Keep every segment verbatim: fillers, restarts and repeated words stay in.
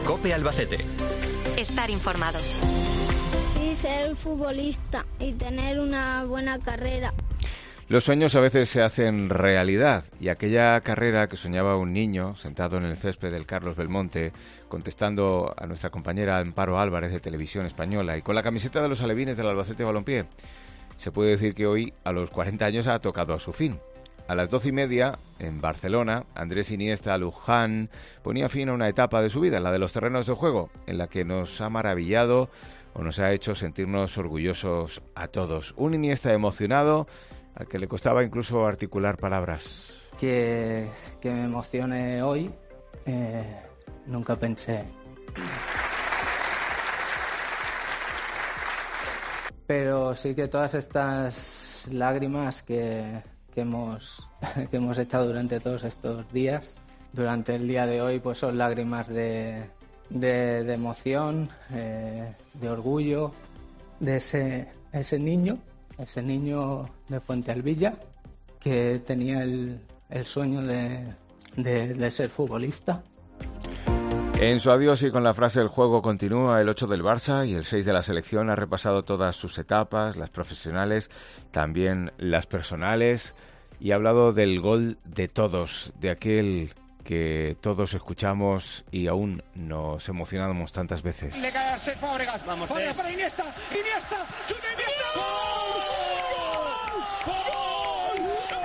COPE Albacete. Estar informado. Sí, ser futbolista y tener una buena carrera. Los sueños a veces se hacen realidad, y aquella carrera que soñaba un niño sentado en el césped del Carlos Belmonte, contestando a nuestra compañera Amparo Álvarez de Televisión Española y con la camiseta de los alevines del Albacete Balompié, se puede decir que hoy, a los cuarenta años, ha tocado a su fin. A las doce y media, en Barcelona, Andrés Iniesta Luján ponía fin a una etapa de su vida, la de los terrenos de juego, en la que nos ha maravillado o nos ha hecho sentirnos orgullosos a todos. Un Iniesta emocionado al que le costaba incluso articular palabras. Que, que me emocione hoy, eh, nunca pensé. Pero sí que todas estas lágrimas que, que, hemos, que hemos echado durante todos estos días, durante el día de hoy, pues son lágrimas de, de, de emoción, eh, de orgullo, de ese, ese niño. Ese niño de Fuente Alvilla que tenía el, el sueño de, de, de ser futbolista. En su adiós y con la frase "el juego continúa", el ocho del Barça y el seis de la selección ha repasado todas sus etapas, las profesionales, también las personales, y ha hablado del gol de todos, de aquel que todos escuchamos y aún nos emocionamos tantas veces. Le cae a Cesc Fábregas. Vamos, Fábregas para Iniesta. Iniesta. ¡Chuta Iniesta! ¡Gol! ¡Gol!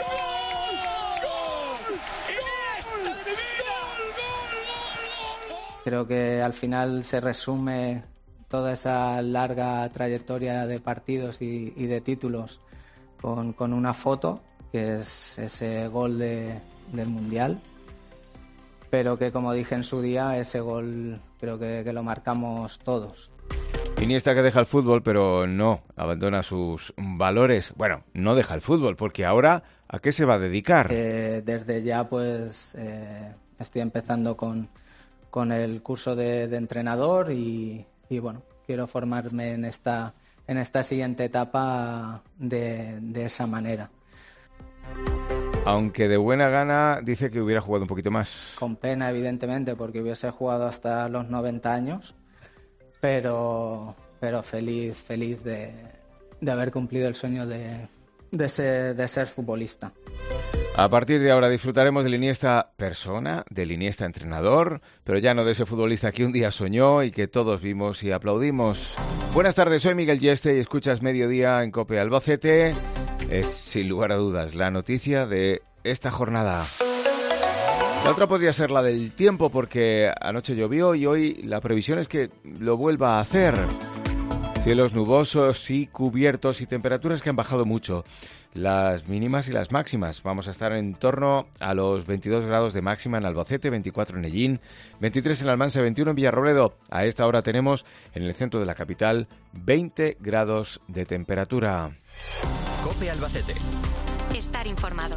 ¡Gol! ¡Iniesta de mi vida! ¡Gol! ¡Gol! ¡Gol! Creo que al final se resume toda esa larga trayectoria de partidos y, y de títulos con, con una foto, que es ese gol de, del Mundial. Pero que, como dije en su día, ese gol creo que, que lo marcamos todos. Iniesta que deja el fútbol, pero no abandona sus valores. Bueno, no deja el fútbol, porque ahora, ¿a qué se va a dedicar? Eh, desde ya, pues, eh, estoy empezando con, con el curso de, de entrenador y, y, bueno, quiero formarme en esta, en esta siguiente etapa de, de esa manera. Aunque de buena gana dice que hubiera jugado un poquito más. Con pena, evidentemente, porque hubiese jugado hasta los noventa años, pero, pero feliz, feliz de, de haber cumplido el sueño de, de, ser, de ser futbolista. A partir de ahora disfrutaremos del Iniesta persona, del Iniesta entrenador, pero ya no de ese futbolista que un día soñó y que todos vimos y aplaudimos. Buenas tardes, soy Miguel Yeste y escuchas Mediodía en COPE Albacete. Es, sin lugar a dudas, la noticia de esta jornada. La otra podría ser la del tiempo, porque anoche llovió y hoy la previsión es que lo vuelva a hacer. Cielos nubosos y cubiertos y temperaturas que han bajado mucho. Las mínimas y las máximas. Vamos a estar en torno a los veintidós grados de máxima en Albacete, veinticuatro en Ellín, veintitrés en Almansa, veintiuno en Villarrobledo. A esta hora tenemos en el centro de la capital veinte grados de temperatura. COPE Albacete. Estar informado.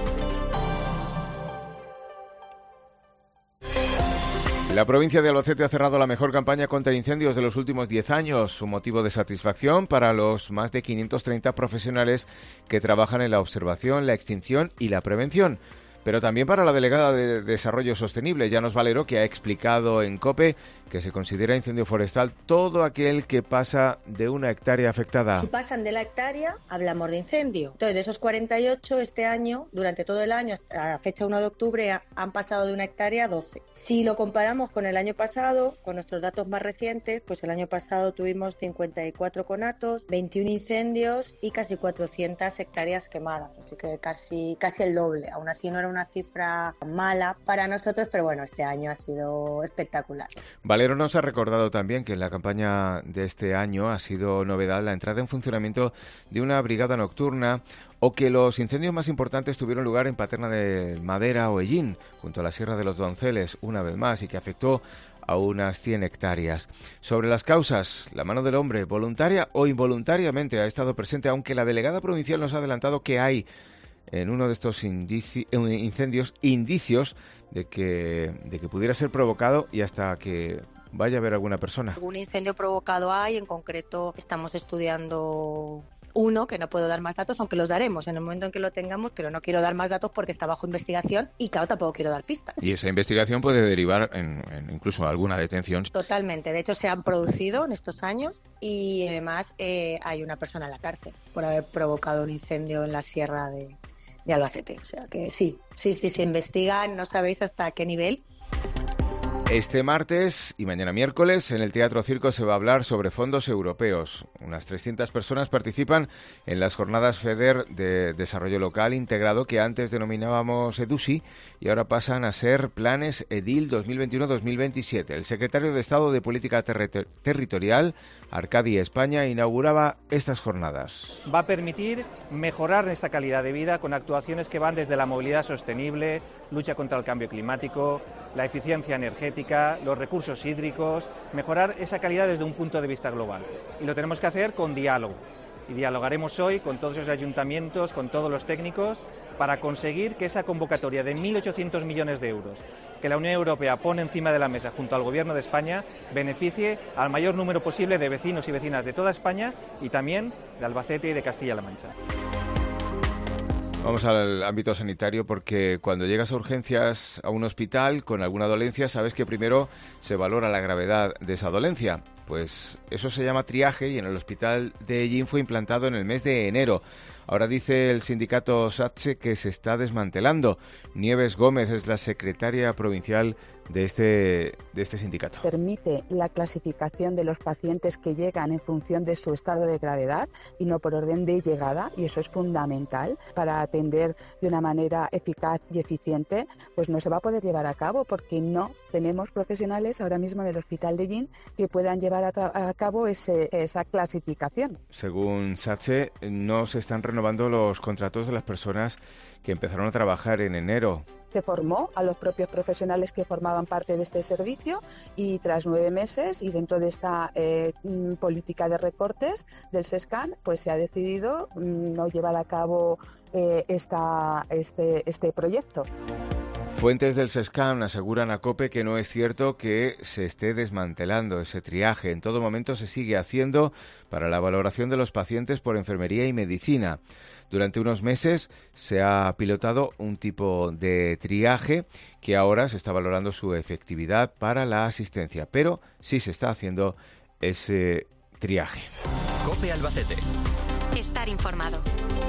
La provincia de Albacete ha cerrado la mejor campaña contra incendios de los últimos diez años, un motivo de satisfacción para los más de quinientos treinta profesionales que trabajan en la observación, la extinción y la prevención. Pero también para la delegada de Desarrollo Sostenible, Llanos Valero, que ha explicado en COPE que se considera incendio forestal todo aquel que pasa de una hectárea afectada. Si pasan de la hectárea, hablamos de incendio. Entonces, de esos cuarenta y ocho, este año, durante todo el año, hasta la fecha uno de octubre, han pasado de una hectárea a doce. Si lo comparamos con el año pasado, con nuestros datos más recientes, pues el año pasado tuvimos cincuenta y cuatro conatos, veintiún incendios y casi cuatrocientas hectáreas quemadas. Así que casi, casi el doble. Aún así no era una cifra mala para nosotros, pero bueno, este año ha sido espectacular. Valero nos ha recordado también que en la campaña de este año ha sido novedad la entrada en funcionamiento de una brigada nocturna, o que los incendios más importantes tuvieron lugar en Paterna de Madera o Ellín, junto a la Sierra de los Donceles, una vez más, y que afectó a unas cien hectáreas. Sobre las causas, la mano del hombre, voluntaria o involuntariamente, ha estado presente, aunque la delegada provincial nos ha adelantado que hay en uno de estos indici- incendios indicios de que, de que pudiera ser provocado y hasta que vaya a haber alguna persona. Algún incendio provocado hay, en concreto estamos estudiando Uno, que no puedo dar más datos, aunque los daremos en el momento en que lo tengamos, pero no quiero dar más datos porque está bajo investigación y, claro, tampoco quiero dar pistas. Y esa investigación puede derivar en, en incluso alguna detención. Totalmente. De hecho, se han producido en estos años y, además, eh, hay una persona en la cárcel por haber provocado un incendio en la sierra de, de Albacete. O sea que sí, sí, sí, se investiga, no sabéis hasta qué nivel. Este martes y mañana miércoles en el Teatro Circo se va a hablar sobre fondos europeos. Unas trescientas personas participan en las jornadas FEDER de Desarrollo Local Integrado que antes denominábamos EDUSI y ahora pasan a ser Planes EDIL dos mil veintiuno dos mil veintisiete. El secretario de Estado de Política Terri- Territorial, Arcadi España, inauguraba estas jornadas. Va a permitir mejorar esta calidad de vida con actuaciones que van desde la movilidad sostenible, lucha contra el cambio climático, la eficiencia energética, los recursos hídricos, mejorar esa calidad desde un punto de vista global. Y lo tenemos que hacer con diálogo. Y dialogaremos hoy con todos esos ayuntamientos, con todos los técnicos, para conseguir que esa convocatoria de mil ochocientos millones de euros que la Unión Europea pone encima de la mesa junto al Gobierno de España beneficie al mayor número posible de vecinos y vecinas de toda España y también de Albacete y de Castilla-La Mancha. Vamos al ámbito sanitario porque cuando llegas a urgencias a un hospital con alguna dolencia sabes que primero se valora la gravedad de esa dolencia. Pues eso se llama triaje y en el hospital de Ellín fue implantado en el mes de enero. Ahora dice el sindicato SATSE que se está desmantelando. Nieves Gómez es la secretaria provincial de este, de este sindicato. Permite la clasificación de los pacientes que llegan en función de su estado de gravedad y no por orden de llegada, y eso es fundamental para atender de una manera eficaz y eficiente. Pues no se va a poder llevar a cabo porque no tenemos profesionales ahora mismo en el hospital de Ellín que puedan llevar a, tra- a cabo ese, esa clasificación. Según SATSE, no se están renovando los contratos de las personas que empezaron a trabajar en enero. Se formó a los propios profesionales que formaban parte de este servicio y tras nueve meses y dentro de esta eh, política de recortes del SESCAN, pues se ha decidido mm, no llevar a cabo eh, esta, este, este proyecto. Fuentes del SESCAN aseguran a COPE que no es cierto que se esté desmantelando ese triaje. En todo momento se sigue haciendo para la valoración de los pacientes por enfermería y medicina. Durante unos meses se ha pilotado un tipo de triaje que ahora se está valorando su efectividad para la asistencia, pero sí se está haciendo ese triaje. COPE Albacete. Estar informado.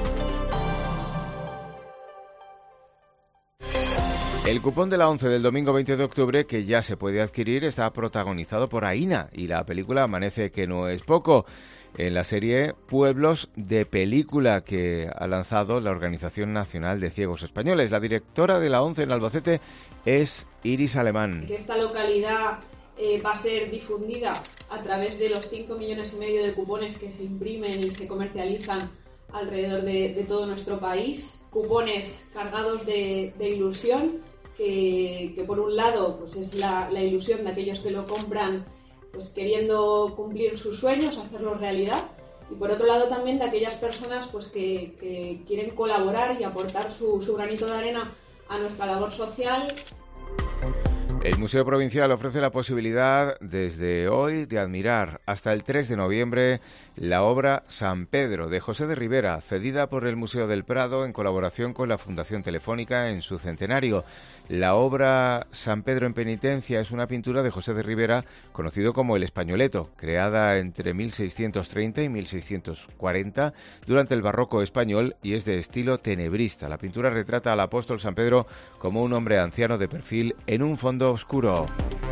El cupón de la once del domingo veinte de octubre, que ya se puede adquirir, está protagonizado por Aína y la película Amanece que no es poco, en la serie Pueblos de Película que ha lanzado la Organización Nacional de Ciegos Españoles. La directora de la once en Albacete es Iris Alemán. Que esta localidad eh, va a ser difundida a través de los cinco millones y medio de cupones que se imprimen y se comercializan alrededor de, de todo nuestro país. Cupones cargados de, de ilusión, que, que por un lado pues es la, la ilusión de aquellos que lo compran pues queriendo cumplir sus sueños, hacerlos realidad, y por otro lado también de aquellas personas pues que, que quieren colaborar y aportar su, su granito de arena a nuestra labor social. El Museo Provincial ofrece la posibilidad desde hoy de admirar hasta el tres de noviembre la obra San Pedro de José de Ribera, cedida por el Museo del Prado en colaboración con la Fundación Telefónica en su centenario. La obra San Pedro en Penitencia es una pintura de José de Ribera, conocido como el Españoleto, creada entre mil seiscientos treinta y mil seiscientos cuarenta durante el barroco español y es de estilo tenebrista. La pintura retrata al apóstol San Pedro como un hombre anciano de perfil en un fondo oscuro.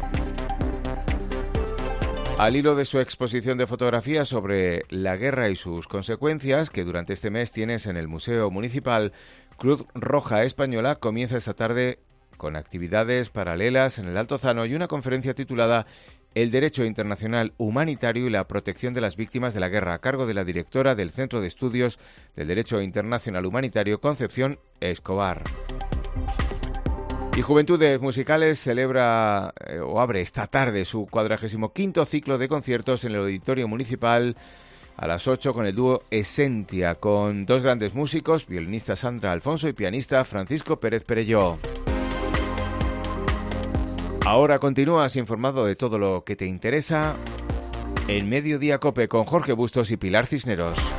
Al hilo de su exposición de fotografías sobre la guerra y sus consecuencias, que durante este mes tienes en el Museo Municipal, Cruz Roja Española comienza esta tarde con actividades paralelas en el Altozano y una conferencia titulada El Derecho Internacional Humanitario y la Protección de las Víctimas de la Guerra, a cargo de la directora del Centro de Estudios del Derecho Internacional Humanitario, Concepción Escobar. Y Juventudes Musicales celebra eh, o abre esta tarde su cuadragésimo quinto ciclo de conciertos en el Auditorio Municipal a las ocho con el dúo Esentia, con dos grandes músicos, violinista Sandra Alfonso y pianista Francisco Pérez Perelló. Ahora continúas informado de todo lo que te interesa en Mediodía COPE con Jorge Bustos y Pilar Cisneros.